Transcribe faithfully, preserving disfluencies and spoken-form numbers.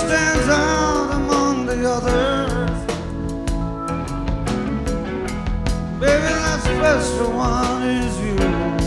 stands out among the others. Baby, that special one is you.